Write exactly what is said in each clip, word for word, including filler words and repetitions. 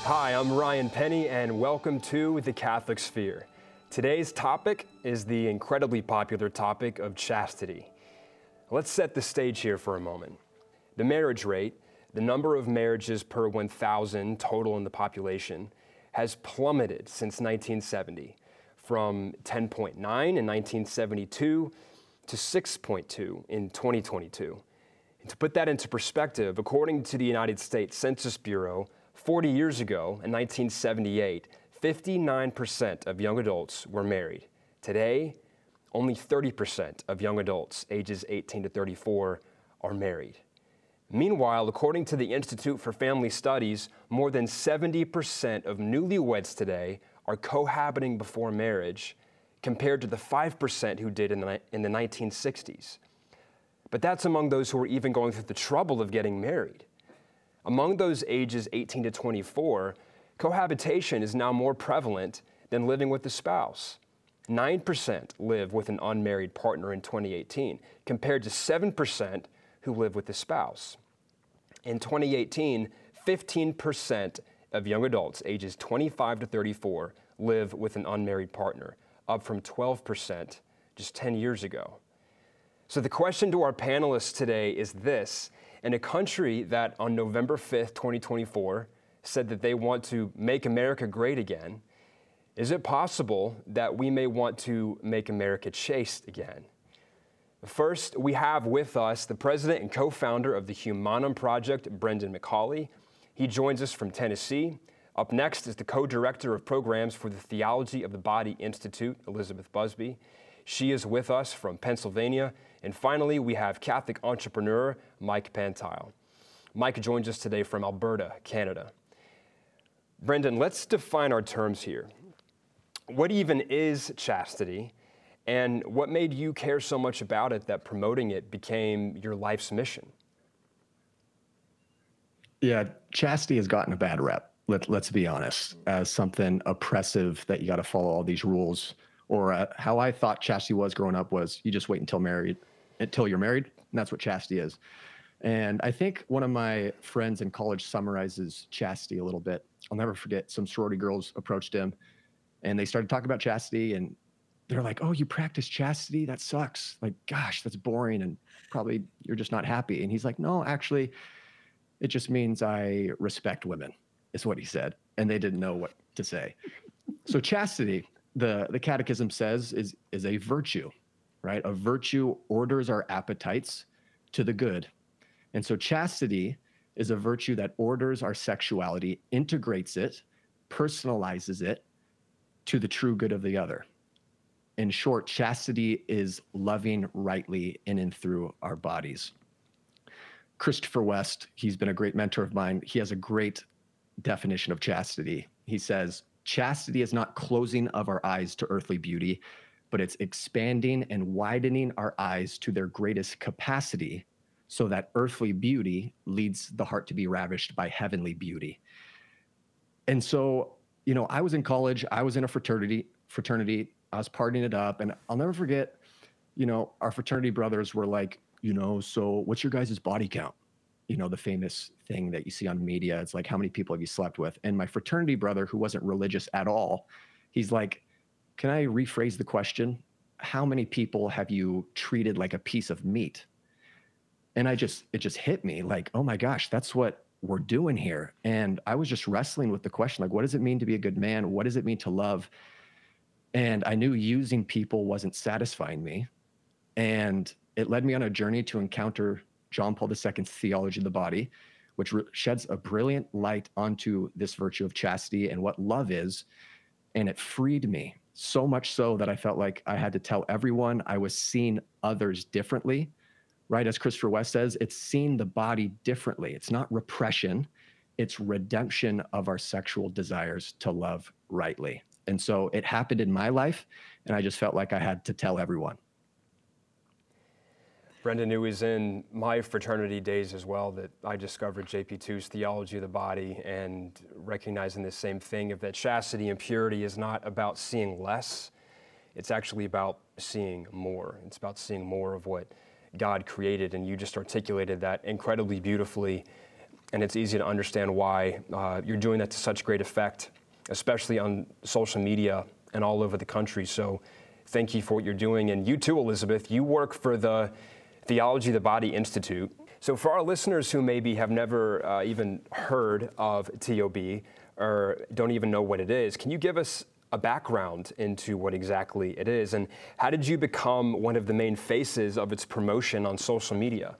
Hi, I'm Ryan Penny, and welcome to The Catholic Sphere. Today's topic is the incredibly popular topic of chastity. Let's set the stage here for a moment. The marriage rate, the number of marriages per one thousand total in the population, has plummeted since nineteen seventy, from ten point nine in nineteen seventy-two to six point two in twenty twenty-two. And to put that into perspective, according to the United States Census Bureau, forty years ago, in nineteen seventy-eight, fifty-nine percent of young adults were married. Today, only thirty percent of young adults ages eighteen to thirty-four are married. Meanwhile, according to the Institute for Family Studies, more than seventy percent of newlyweds today are cohabiting before marriage, compared to the five percent who did in the, in the nineteen sixties. But that's among those who are even going through the trouble of getting married. Among those ages eighteen to twenty-four, cohabitation is now more prevalent than living with a spouse. nine percent live with an unmarried partner in twenty eighteen, compared to seven percent who live with a spouse. In twenty eighteen, fifteen percent of young adults ages twenty-five to thirty-four live with an unmarried partner, up from twelve percent just ten years ago. So the question to our panelists today is this: in a country that on November fifth, twenty twenty-four, said that they want to make America great again, is it possible that we may want to make America chaste again? First, we have with us the president and co-founder of the Humanum Project, Brendan McCauley. He joins us from Tennessee. Up next is the co-director of programs for the Theology of the Body Institute, Elizabeth Busby. She is with us from Pennsylvania. And finally, we have Catholic entrepreneur Mike Pantile. Mike joins us today from Alberta, Canada. Brendan, let's define our terms here. What even is chastity, and what made you care so much about it that promoting it became your life's mission? Yeah, chastity has gotten a bad rep, let, let's be honest, as something oppressive that you got to follow all these rules. Or uh, how I thought chastity was growing up was you just wait until married, until you're married, and that's what chastity is. And I think one of my friends in college summarizes chastity a little bit. I'll never forget, some sorority girls approached him, and they started talking about chastity, and they're like, "Oh, you practice chastity? That sucks. Like, gosh, that's boring, and probably you're just not happy." And he's like, "No, actually, it just means I respect women," is what he said. And they didn't know what to say. So chastity, the, the catechism says, is, is a virtue, right? A virtue orders our appetites to the good. And so chastity is a virtue that orders our sexuality, integrates it, personalizes it to the true good of the other. In short, chastity is loving rightly in and through our bodies. Christopher West, he's been a great mentor of mine. He has a great definition of chastity. He says, chastity is not closing of our eyes to earthly beauty, but it's expanding and widening our eyes to their greatest capacity so that earthly beauty leads the heart to be ravished by heavenly beauty. And so, you know, I was in college, I was in a fraternity, fraternity, I was partying it up, and I'll never forget, you know, our fraternity brothers were like, you know, so what's your guys' body count? You know, the famous thing that you see on media. It's like, how many people have you slept with? And my fraternity brother, who wasn't religious at all, he's like, can I rephrase the question? How many people have you treated like a piece of meat? And I just, it just hit me like, oh my gosh, that's what we're doing here. And I was just wrestling with the question, like, what does it mean to be a good man? What does it mean to love? And I knew using people wasn't satisfying me. And it led me on a journey to encounter John Paul the Second's Theology of the Body, which re- sheds a brilliant light onto this virtue of chastity and what love is. And it freed me so much so that I felt like I had to tell everyone I was seeing others differently, right? As Christopher West says, it's seeing the body differently. It's not repression, it's redemption of our sexual desires to love rightly. And so it happened in my life, and I just felt like I had to tell everyone. Brendan, it was in my fraternity days as well that I discovered J P two's Theology of the Body, and recognizing the same thing of that chastity and purity is not about seeing less, it's actually about seeing more. It's about seeing more of what God created, and you just articulated that incredibly beautifully and it's easy to understand why uh, you're doing that to such great effect, especially on social media and all over the country. So thank you for what you're doing. And you too, Elizabeth, you work for the Theology of the Body Institute. So for our listeners who maybe have never uh, even heard of T O B or don't even know what it is, can you give us a background into what exactly it is? And how did you become one of the main faces of its promotion on social media?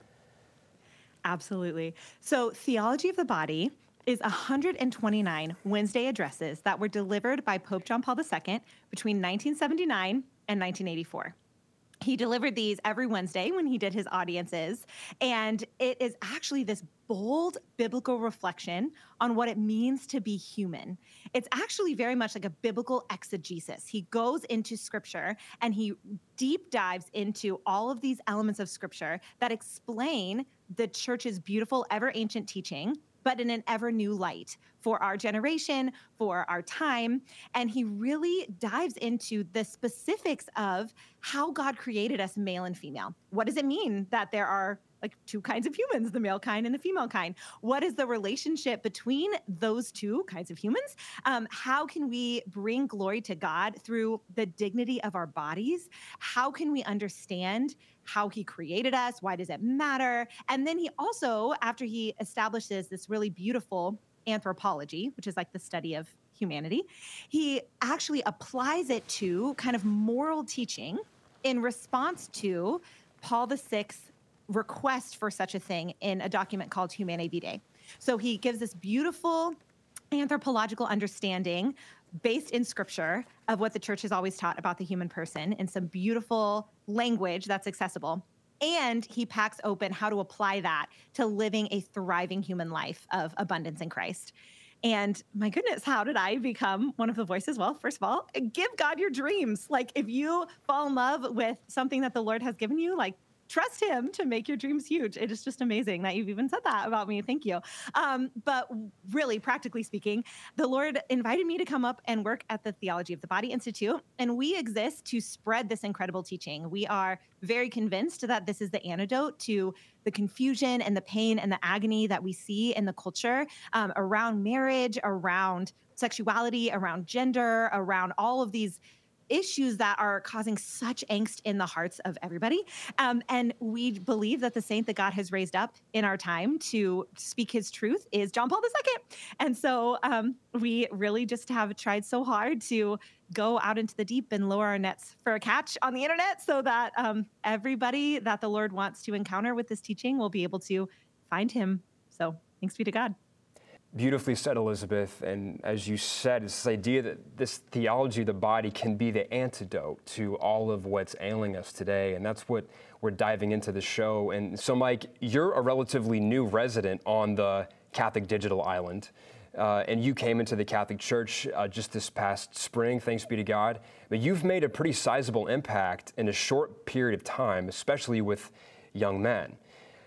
Absolutely. So Theology of the Body is one hundred twenty-nine Wednesday addresses that were delivered by Pope John Paul the Second between nineteen seventy-nine and nineteen eighty-four. He delivered these every Wednesday when he did his audiences, and it is actually this bold biblical reflection on what it means to be human. It's actually very much like a biblical exegesis. He goes into Scripture and he deep dives into all of these elements of Scripture that explain the church's beautiful, ever ancient teaching, but in an ever new light for our generation, for our time. And he really dives into the specifics of how God created us male and female. What does it mean that there are like two kinds of humans, the male kind and the female kind? What is the relationship between those two kinds of humans? Um, how can we bring glory to God through the dignity of our bodies? How can we understand how he created us? Why does it matter? And then he also, after he establishes this really beautiful anthropology, which is like the study of humanity, he actually applies it to kind of moral teaching in response to Paul the Sixth's request for such a thing in a document called Humanae Vitae. So he gives this beautiful anthropological understanding based in Scripture of what the church has always taught about the human person in some beautiful language that's accessible. And he packs open how to apply that to living a thriving human life of abundance in Christ. And my goodness, how did I become one of the voices? Well, first of all, give God your dreams. Like if you fall in love with something that the Lord has given you, like trust him to make your dreams huge. It is just amazing that you've even said that about me. Thank you. Um, but really, practically speaking, the Lord invited me to come up and work at the Theology of the Body Institute. And we exist to spread this incredible teaching. We are very convinced that this is the antidote to the confusion and the pain and the agony that we see in the culture um, around marriage, around sexuality, around gender, around all of these issues that are causing such angst in the hearts of everybody. Um, and we believe that the saint that God has raised up in our time to speak his truth is John Paul the Second. And so um, we really just have tried so hard to go out into the deep and lower our nets for a catch on the internet so that um, everybody that the Lord wants to encounter with this teaching will be able to find him. So thanks be to God. Beautifully said, Elizabeth. And as you said, it's this idea that this theology of the body can be the antidote to all of what's ailing us today. And that's what we're diving into the show. And so, Mike, you're a relatively new resident on the Catholic Digital Island. Uh, and you came into the Catholic Church uh, just this past spring, thanks be to God. But you've made a pretty sizable impact in a short period of time, especially with young men.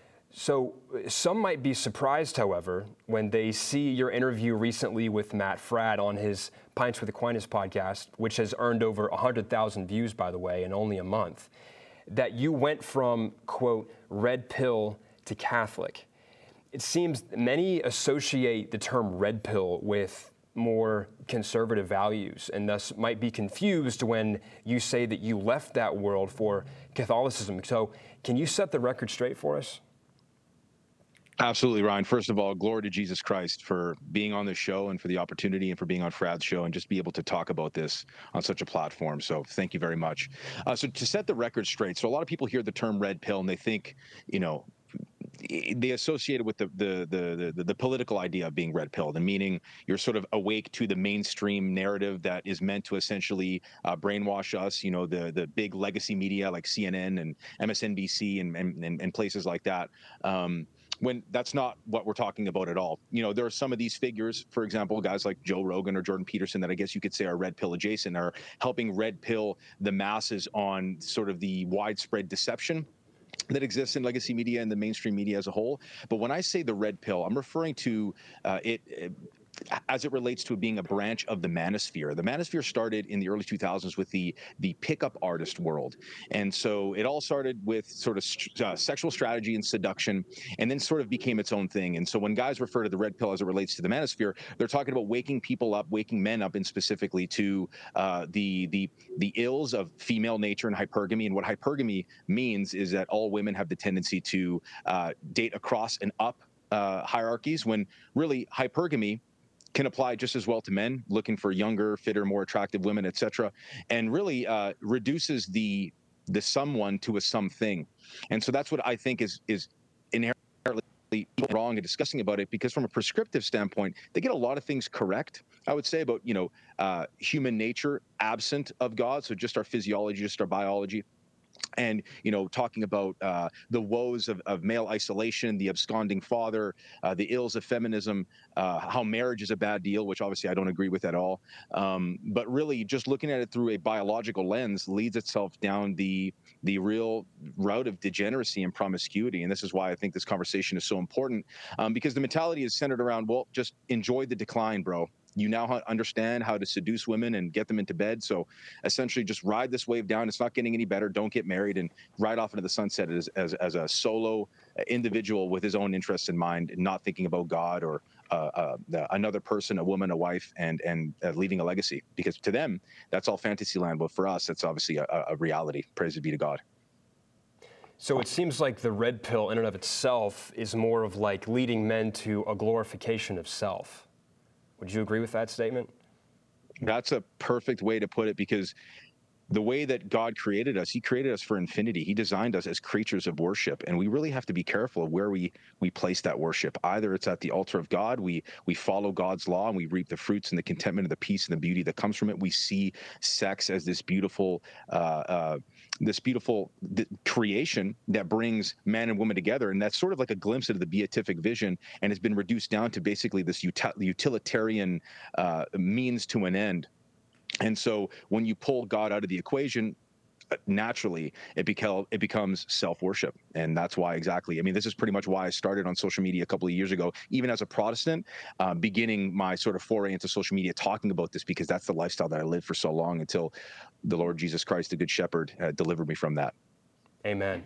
So some might be surprised, however, when they see your interview recently with Matt Fradd on his Pints with Aquinas podcast, which has earned over one hundred thousand views, by the way, in only a month, that you went from, quote, red pill to Catholic. It seems many associate the term red pill with more conservative values and thus might be confused when you say that you left that world for Catholicism. So can you set the record straight for us? Absolutely, Ryan. First of all, glory to Jesus Christ for being on this show and for the opportunity and for being on Fradd's show and just be able to talk about this on such a platform. So thank you very much. Uh, so to set the record straight, so a lot of people hear the term red pill and they think, you know, they associate it with the the, the the the political idea of being red pilled, and meaning you're sort of awake to the mainstream narrative that is meant to essentially uh, brainwash us. You know, the the big legacy media like C N N and M S N B C and and, and places like that. Um, when that's not what we're talking about at all. You know, there are some of these figures, for example, guys like Joe Rogan or Jordan Peterson, that I guess you could say are red pill adjacent, are helping red pill the masses on sort of the widespread deception that exists in legacy media and the mainstream media as a whole. But when I say the red pill, I'm referring to uh, it, it as it relates to it being a branch of the manosphere. The manosphere started in the early two thousands with the the pickup artist world. And so it all started with sort of uh, sexual strategy and seduction, and then sort of became its own thing. And so when guys refer to the red pill as it relates to the manosphere, they're talking about waking people up, waking men up, and specifically to uh, the the the ills of female nature and hypergamy. And what hypergamy means is that all women have the tendency to uh, date across and up uh, hierarchies, when really hypergamy can apply just as well to men looking for younger, fitter, more attractive women, et cetera, and really uh, reduces the the someone to a something. And so that's what I think is is inherently wrong and discussing about it, because from a prescriptive standpoint, they get a lot of things correct, I would say, about, you know, uh, human nature absent of God, so just our physiology, just our biology. And, you know, talking about uh, the woes of, of male isolation, the absconding father, uh, the ills of feminism, uh, how marriage is a bad deal, which obviously I don't agree with at all. Um, but really just looking at it through a biological lens leads itself down the the real route of degeneracy and promiscuity. And this is why I think this conversation is so important, um, because the mentality is centered around, well, just enjoy the decline, bro. You now understand how to seduce women and get them into bed. So essentially just ride this wave down. It's not getting any better. Don't get married, and ride off into the sunset as, as, as a solo individual with his own interests in mind, not thinking about God or uh, uh, another person, a woman, a wife, and, and uh, leaving a legacy. Because to them, that's all fantasy land. But for us, that's obviously a, a reality. Praise be to God. So it seems like the red pill in and of itself is more of like leading men to a glorification of self. Would you agree with that statement? That's a perfect way to put it, because the way that God created us, he created us for infinity. He designed us as creatures of worship, and we really have to be careful of where we we place that worship. Either it's at the altar of God, we we follow God's law and we reap the fruits and the contentment of the peace and the beauty that comes from it. We see sex as this beautiful uh, uh, this beautiful th- creation that brings man and woman together, and that's sort of like a glimpse into the beatific vision, and has been reduced down to basically this util- utilitarian uh, means to an end. And so when you pull God out of the equation, naturally it become it becomes self-worship. And that's why exactly, I mean, this is pretty much why I started on social media a couple of years ago, even as a Protestant, uh, beginning my sort of foray into social media, talking about this, because that's the lifestyle that I lived for so long until the Lord Jesus Christ, the Good Shepherd, uh, delivered me from that. Amen.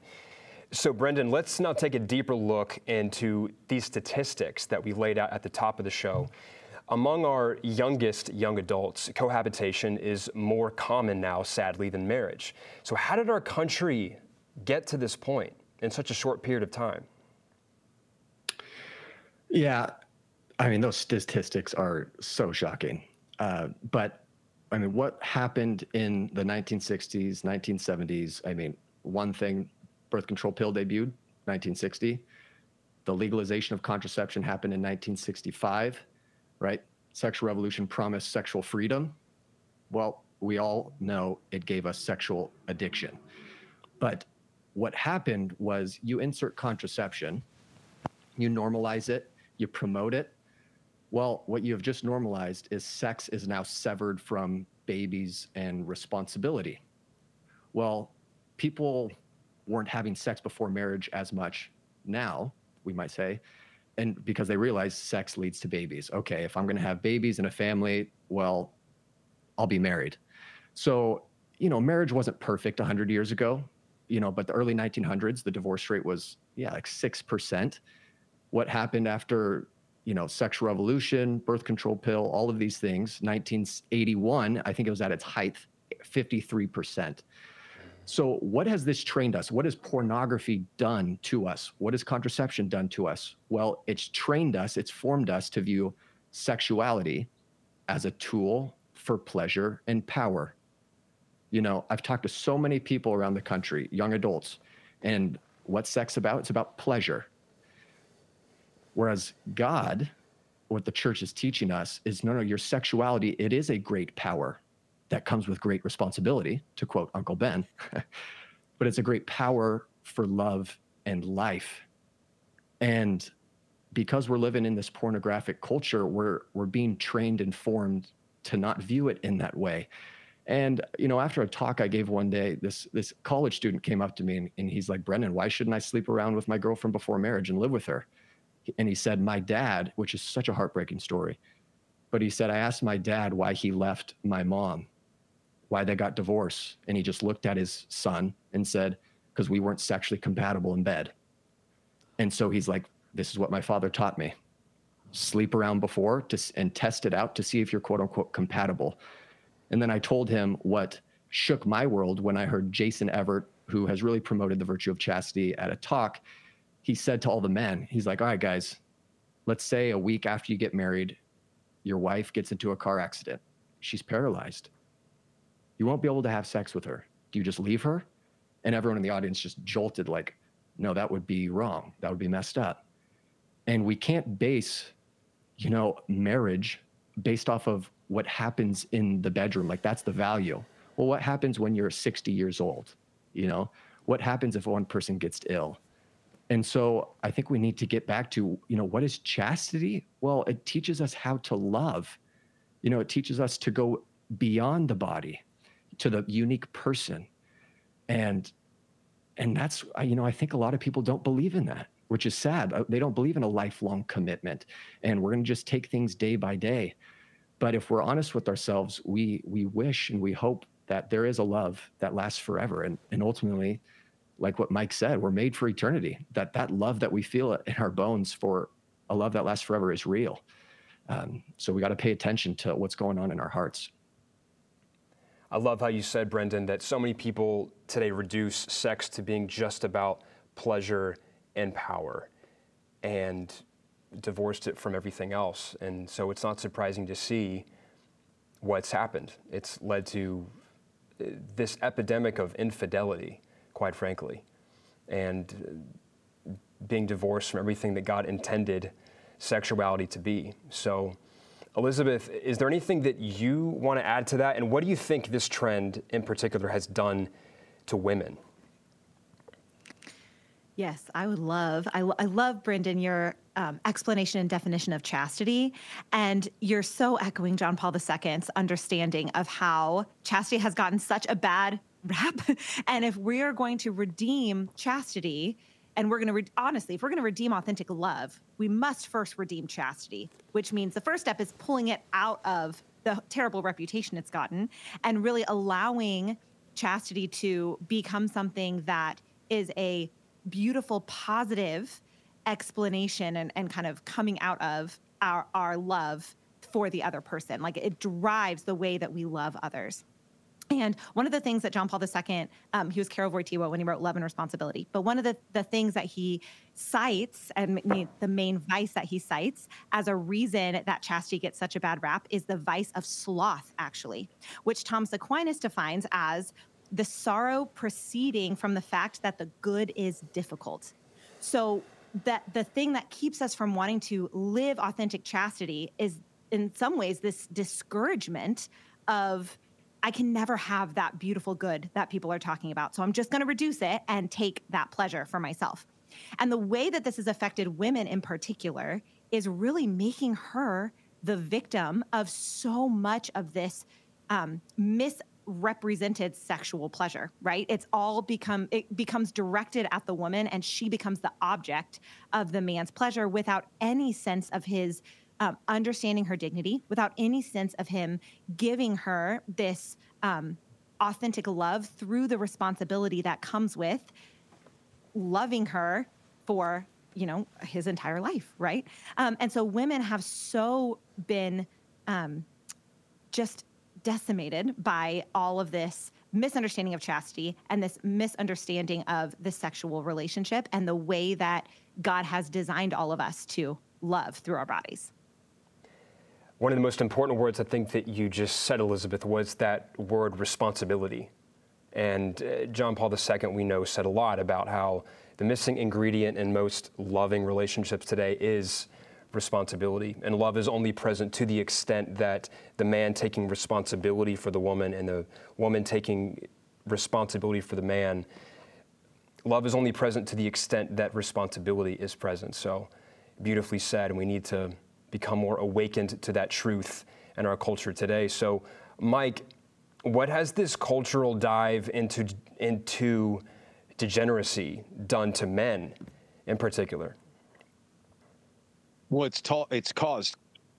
So Brendan, let's now take a deeper look into these statistics that we laid out at the top of the show. Among our youngest young adults, cohabitation is more common now, sadly, than marriage. So how did our country get to this point in such a short period of time? Yeah, I mean, those statistics are so shocking. Uh, but, I mean, what happened in the nineteen sixties, nineteen seventies, I mean, one thing, birth control pill debuted, nineteen sixty. The legalization of contraception happened in nineteen sixty-five. Right? Sexual revolution promised sexual freedom. Well, we all know it gave us sexual addiction. But what happened was you insert contraception, you normalize it, you promote it. Well, what you have just normalized is sex is now severed from babies and responsibility. Well, people weren't having sex before marriage as much now, we might say, and because they realize sex leads to babies. Okay, if I'm going to have babies in a family, well, I'll be married. So, you know, marriage wasn't perfect one hundred years ago, you know, but the early nineteen hundreds, the divorce rate was, yeah, like six percent. What happened after, you know, sexual revolution, birth control pill, all of these things, nineteen eighty-one, I think it was at its height, fifty-three percent. So what has this trained us? What has pornography done to us? What has contraception done to us? Well, it's trained us, it's formed us to view sexuality as a tool for pleasure and power. You know, I've talked to so many people around the country, young adults, and what's sex about? It's about pleasure. Whereas God, what the church is teaching us is, no, no, your sexuality, it is a great power that comes with great responsibility, to quote Uncle Ben, but it's a great power for love and life. And because we're living in this pornographic culture, we're we're being trained and formed to not view it in that way. And, you know, after a talk I gave one day, this this college student came up to me and, and he's like, Brendan, why shouldn't I sleep around with my girlfriend before marriage and live with her? And he said, my dad, which is such a heartbreaking story, But he said, I asked my dad why he left my mom, why they got divorced. And he just looked at his son and said, because we weren't sexually compatible in bed. And so he's like, this is what my father taught me. Sleep around before to, and test it out to see if you're quote unquote compatible. And then I told him what shook my world when I heard Jason Evert, who has really promoted the virtue of chastity, at a talk. He said to all the men, he's like, all right, guys, let's say a week after you get married, your wife gets into a car accident. She's paralyzed. You won't be able to have sex with her. Do you just leave her? And everyone in the audience just jolted like, no, that would be wrong. That would be messed up. And we can't base, you know, marriage based off of what happens in the bedroom. Like, that's the value. Well, what happens when you're sixty years old? You know, what happens if one person gets ill? And so I think we need to get back to, you know, what is chastity? Well, it teaches us how to love. You know, it teaches us to go beyond the body to the unique person. And, and that's, you know, I think a lot of people don't believe in that, which is sad. They don't believe in a lifelong commitment, and we're going to just take things day by day. But if we're honest with ourselves, we, we wish and we hope that there is a love that lasts forever. And, and ultimately, like what Mike said, we're made for eternity, that that love that we feel in our bones for a love that lasts forever is real. Um, so we got to pay attention to what's going on in our hearts. I love how you said, Brendan, that so many people today reduce sex to being just about pleasure and power and divorced it from everything else. And so it's not surprising to see what's happened. It's led to this epidemic of infidelity, quite frankly, and being divorced from everything that God intended sexuality to be. So, Elizabeth, is there anything that you want to add to that? And what do you think this trend in particular has done to women? Yes, I would love, I, I love, Brendan, your um, explanation and definition of chastity. And you're so echoing John Paul the Second's understanding of how chastity has gotten such a bad rap. And if we are going to redeem chastity, and we're going to, re- honestly, if we're going to redeem authentic love, we must first redeem chastity, which means the first step is pulling it out of the terrible reputation it's gotten and really allowing chastity to become something that is a beautiful, positive explanation and, and kind of coming out of our, our love for the other person. Like, it drives the way that we love others. And one of the things that John Paul the Second, um, he was Karol Wojtyła when he wrote Love and Responsibility, but one of the, the things that he cites, and the main vice that he cites as a reason that chastity gets such a bad rap, is the vice of sloth, actually, which Thomas Aquinas defines as the sorrow proceeding from the fact that the good is difficult. So that the thing that keeps us from wanting to live authentic chastity is, in some ways, this discouragement of, I can never have that beautiful good that people are talking about. So I'm just going to reduce it and take that pleasure for myself. And the way that this has affected women in particular is really making her the victim of so much of this um, misrepresented sexual pleasure, right? It's all become, it becomes directed at the woman, and she becomes the object of the man's pleasure without any sense of his Um, understanding her dignity, without any sense of him giving her this um, authentic love through the responsibility that comes with loving her for, you know, his entire life, right? Um, and so women have so been um, just decimated by all of this misunderstanding of chastity and this misunderstanding of the sexual relationship and the way that God has designed all of us to love through our bodies. One of the most important words I think that you just said, Elizabeth, was that word responsibility. And uh, John Paul the Second, we know, said a lot about how the missing ingredient in most loving relationships today is responsibility. And love is only present to the extent that the man taking responsibility for the woman and the woman taking responsibility for the man. Love is only present to the extent that responsibility is present. So beautifully said, and we need to become more awakened to that truth in our culture today. So, Mike, what has this cultural dive into into degeneracy done to men in particular? Well, it's ta- it's caused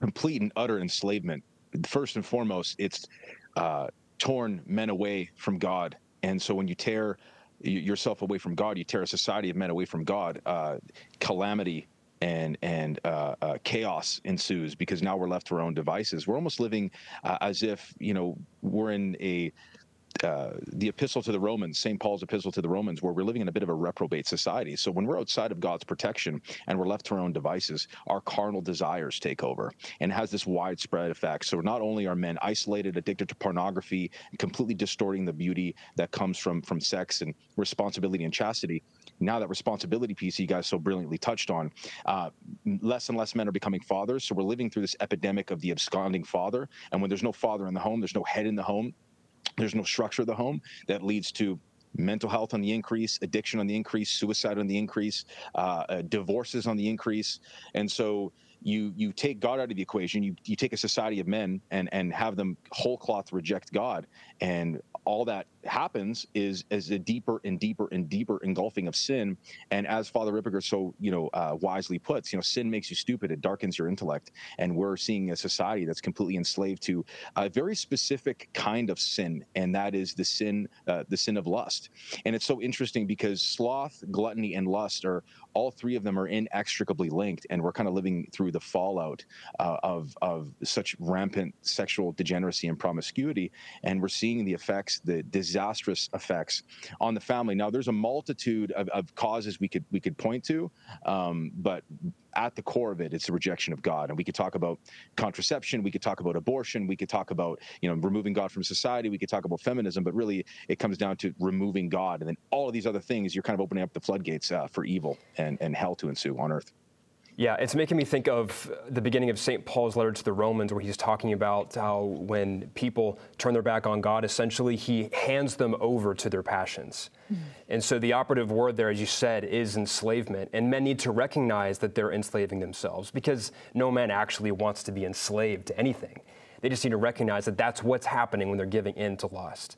complete and utter enslavement. First and foremost, it's uh, torn men away from God. And so when you tear yourself away from God, you tear a society of men away from God, uh, calamity and and uh, uh, chaos ensues, because now we're left to our own devices. We're almost living uh, as if, you know, we're in a Uh, the epistle to the Romans, Saint Paul's epistle to the Romans, where we're living in a bit of a reprobate society. So when we're outside of God's protection and we're left to our own devices, our carnal desires take over, and it has this widespread effect. So not only are men isolated, addicted to pornography, completely distorting the beauty that comes from from sex and responsibility and chastity. Now that responsibility piece you guys so brilliantly touched on, uh, less and less men are becoming fathers. So we're living through this epidemic of the absconding father. And when there's no father in the home, there's no head in the home, there's no structure of the home, that leads to mental health on the increase, addiction on the increase, suicide on the increase, uh, uh, divorces on the increase. And so you you take God out of the equation, you you take a society of men and and have them whole cloth reject God, and all that happens is is a deeper and deeper and deeper engulfing of sin. And as Father Ripperger so you know uh, wisely puts, you know, sin makes you stupid, it darkens your intellect, and we're seeing a society that's completely enslaved to a very specific kind of sin, and that is the sin uh, the sin of lust. And it's so interesting because sloth, gluttony, and lust are all three of them are inextricably linked, and we're kind of living through the fallout uh, of of such rampant sexual degeneracy and promiscuity, and we're seeing the effects, the disastrous effects on the family. Now, there's a multitude of, of causes we could we could point to, um, but at the core of it, it's the rejection of God. And we could talk about contraception, we could talk about abortion, we could talk about, you know, removing God from society, we could talk about feminism, but really it comes down to removing God. And then all of these other things, you're kind of opening up the floodgates uh, for evil and, and hell to ensue on earth. Yeah, it's making me think of the beginning of Saint Paul's letter to the Romans, where he's talking about how when people turn their back on God, essentially he hands them over to their passions. Mm. And so the operative word there, as you said, is enslavement. And men need to recognize that they're enslaving themselves, because no man actually wants to be enslaved to anything. They just need to recognize that that's what's happening when they're giving in to lust.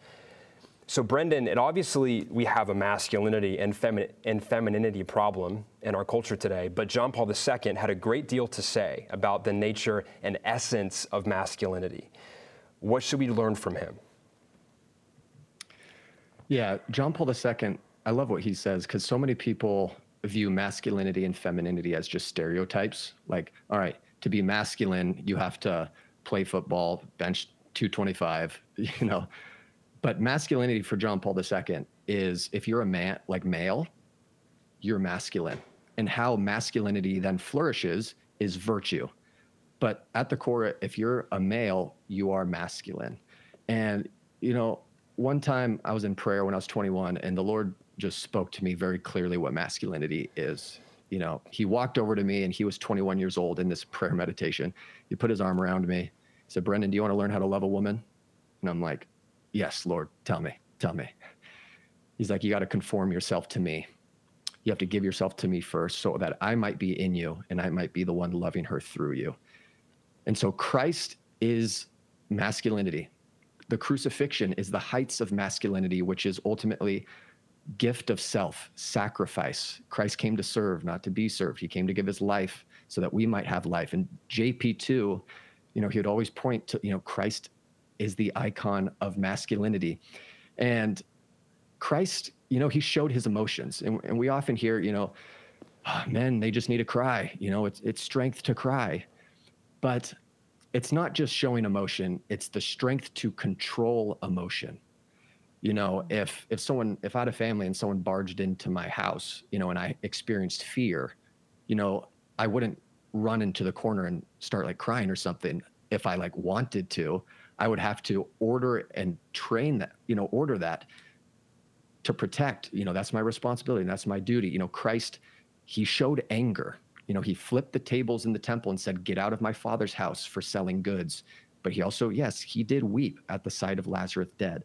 So Brendan, it obviously we have a masculinity and, femi- and femininity problem in our culture today, but John Paul the Second had a great deal to say about the nature and essence of masculinity. What should we learn from him? Yeah, John Paul the Second, I love what he says, because so many people view masculinity and femininity as just stereotypes. Like, all right, to be masculine, you have to play football, bench two twenty-five, you know. But masculinity for John Paul the Second is, if you're a man, like male, you're masculine. And how masculinity then flourishes is virtue. But at the core, if you're a male, you are masculine. And, you know, one time I was in prayer when I was twenty-one, and the Lord just spoke to me very clearly what masculinity is. You know, he walked over to me, and he was twenty-one years old in this prayer meditation. He put his arm around me. He said, "Brendan, do you want to learn how to love a woman?" And I'm like, "Yes, Lord, tell me, tell me." He's like, "You got to conform yourself to me. You have to give yourself to me first, so that I might be in you and I might be the one loving her through you." And so Christ is masculinity. The crucifixion is the heights of masculinity, which is ultimately gift of self, sacrifice. Christ came to serve, not to be served. He came to give his life so that we might have life. And J P two, you know, he would always point to, you know, Christ is the icon of masculinity. And Christ, you know, he showed his emotions. And, and we often hear, you know, oh, men, they just need to cry. You know, it's it's strength to cry. But it's not just showing emotion, it's the strength to control emotion. You know, if if someone, if I had a family and someone barged into my house, you know, and I experienced fear, you know, I wouldn't run into the corner and start like crying or something. If I like wanted to, I would have to order and train that, you know, order that to protect. You know, that's my responsibility and that's my duty. You know, Christ, he showed anger. You know, he flipped the tables in the temple and said, "Get out of my Father's house for selling goods." But he also, yes, he did weep at the sight of Lazarus dead.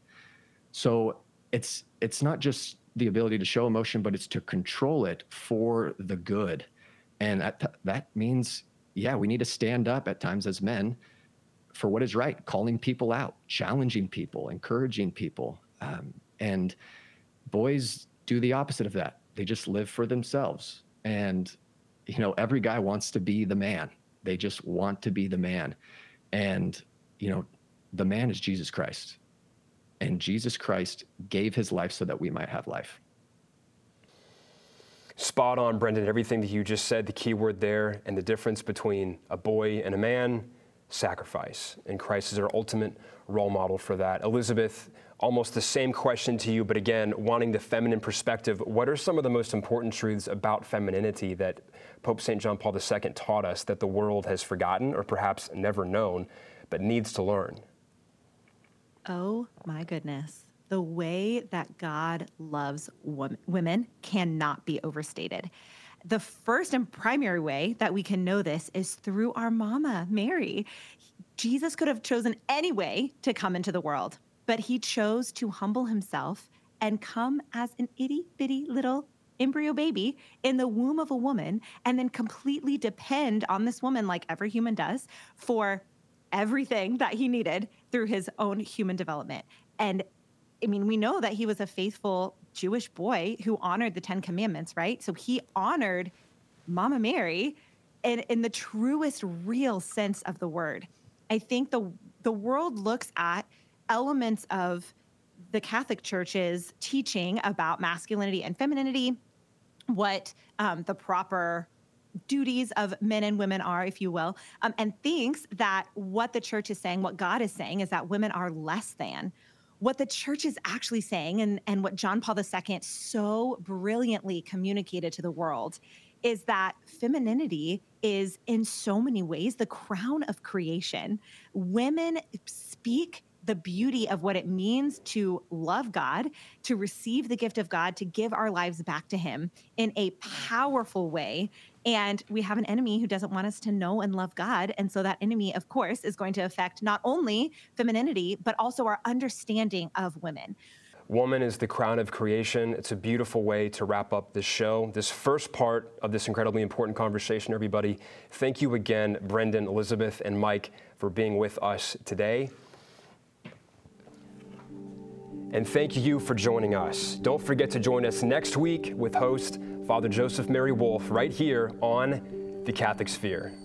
So it's it's not just the ability to show emotion, but it's to control it for the good. And that, that means, yeah, we need to stand up at times as men for what is right, calling people out, challenging people, encouraging people. Um, and boys do the opposite of that. They just live for themselves. And, you know, every guy wants to be the man. They just want to be the man. And, you know, the man is Jesus Christ. And Jesus Christ gave his life so that we might have life. Spot on, Brendan. Everything that you just said, the key word there, and the difference between a boy and a man, sacrifice. And Christ is our ultimate role model for that. Elizabeth, almost the same question to you, but again, wanting the feminine perspective, what are some of the most important truths about femininity that Pope Saint John Paul the Second taught us that the world has forgotten or perhaps never known, but needs to learn? Oh my goodness. The way that God loves wom- women cannot be overstated. The first and primary way that we can know this is through our mama, Mary. Jesus could have chosen any way to come into the world, but he chose to humble himself and come as an itty bitty little embryo baby in the womb of a woman, and then completely depend on this woman, like every human does, for everything that he needed through his own human development. And I mean, we know that he was a faithful Jewish boy who honored the Ten Commandments, right? So he honored Mama Mary in, in the truest, real sense of the word. I think the the world looks at elements of the Catholic Church's teaching about masculinity and femininity, what um, the proper duties of men and women are, if you will, um, and thinks that what the church is saying, what God is saying, is that women are less than. What the church is actually saying, and, and what John Paul the Second so brilliantly communicated to the world, is that femininity is in so many ways the crown of creation. Women speak the beauty of what it means to love God, to receive the gift of God, to give our lives back to him in a powerful way. And we have an enemy who doesn't want us to know and love God. And so that enemy, of course, is going to affect not only femininity, but also our understanding of women. Woman is the crown of creation. It's a beautiful way to wrap up this show, this first part of this incredibly important conversation, everybody. Thank you again, Brendan, Elizabeth, and Mike, for being with us today. And thank you for joining us. Don't forget to join us next week with host Father Joseph Mary Wolf right here on The Catholic Sphere.